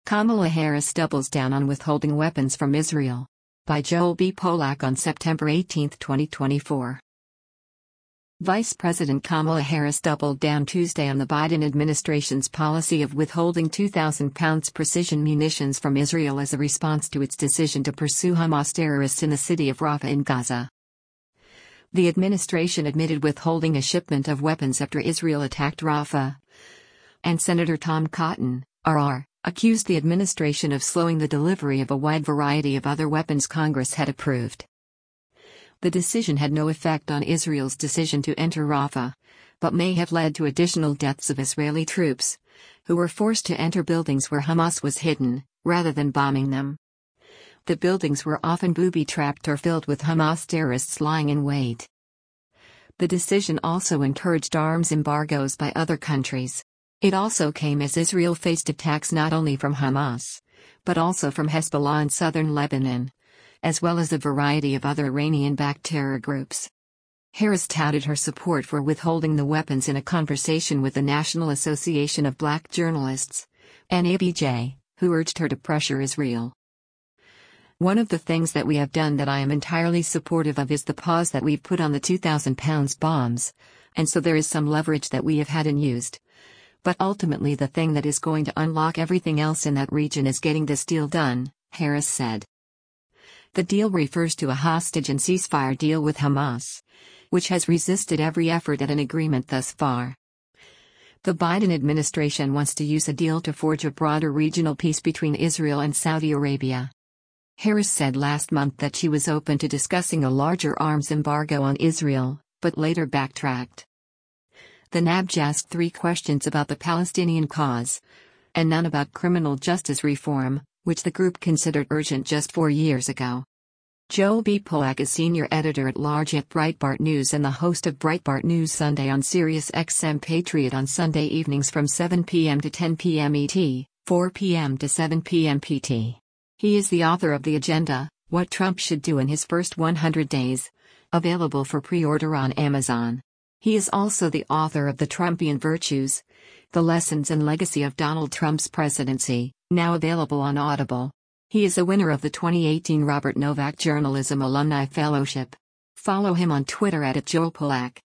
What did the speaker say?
Kamala Harris doubles down on withholding weapons from Israel. By Joel B. Polak on September 18, 2024. Vice President Kamala Harris doubled down Tuesday on the Biden administration's policy of withholding 2,000 pounds precision munitions from Israel as a response to its decision to pursue Hamas terrorists in the city of Rafah in Gaza. The administration admitted withholding a shipment of weapons after Israel attacked Rafah. And Senator Tom Cotton, RR, accused the administration of slowing the delivery of a wide variety of other weapons Congress had approved. The decision had no effect on Israel's decision to enter Rafah, but may have led to additional deaths of Israeli troops, who were forced to enter buildings where Hamas was hidden, rather than bombing them. The buildings were often booby-trapped or filled with Hamas terrorists lying in wait. The decision also encouraged arms embargoes by other countries. It also came as Israel faced attacks not only from Hamas, but also from Hezbollah in southern Lebanon, as well as a variety of other Iranian-backed terror groups. Harris touted her support for withholding the weapons in a conversation with the National Association of Black Journalists, NABJ, who urged her to pressure Israel. One of the things that we have done that I am entirely supportive of is the pause that we've put on the 2,000 pounds bombs, and so there is some leverage that we have had and used. But ultimately the thing that is going to unlock everything else in that region is getting this deal done, Harris said. The deal refers to a hostage and ceasefire deal with Hamas, which has resisted every effort at an agreement thus far. The Biden administration wants to use a deal to forge a broader regional peace between Israel and Saudi Arabia. Harris said last month that she was open to discussing a larger arms embargo on Israel, but later backtracked. The NABJ asked 3 questions about the Palestinian cause, and none about criminal justice reform, which the group considered urgent just 4 years ago. Joel B. Polak is senior editor-at-large at Breitbart News and the host of Breitbart News Sunday on Sirius XM Patriot on Sunday evenings from 7 p.m. to 10 p.m. ET, 4 p.m. to 7 p.m. PT. He is the author of The Agenda, What Trump Should Do in His First 100 Days, available for pre-order on Amazon. He is also the author of The Trumpian Virtues, The Lessons and Legacy of Donald Trump's Presidency, now available on Audible. He is a winner of the 2018 Robert Novak Journalism Alumni Fellowship. Follow him on Twitter @JoelPolak.